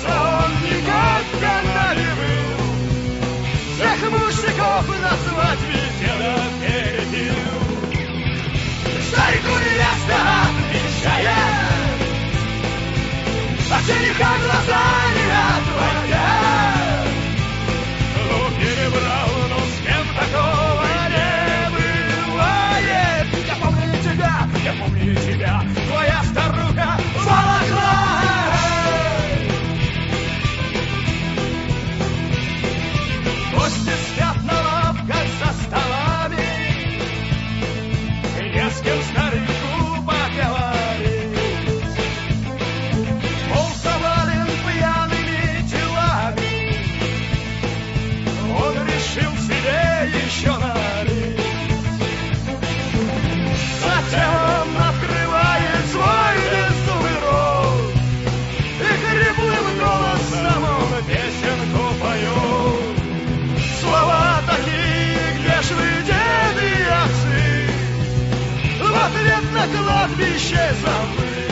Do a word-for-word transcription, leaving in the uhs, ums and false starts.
он никогда не был. Всех мужиков на свадьбе деда перепил. Старику невеста отвечает, а жениха глаза не отводят. Ну, перебрал, но с кем такого не бывает. Я помню тебя, я помню тебя, твоя старуха волокла. Гости спят на лавках за столами, не с кем старику поговорить. Пол завален пьяными телами, он решил себе еще налить. Затем открывает свой беззубый рот и хриплым голосом он песенку поет. Слова такие, где ж вы, деды и отцы, в ответ на кладбище забыли.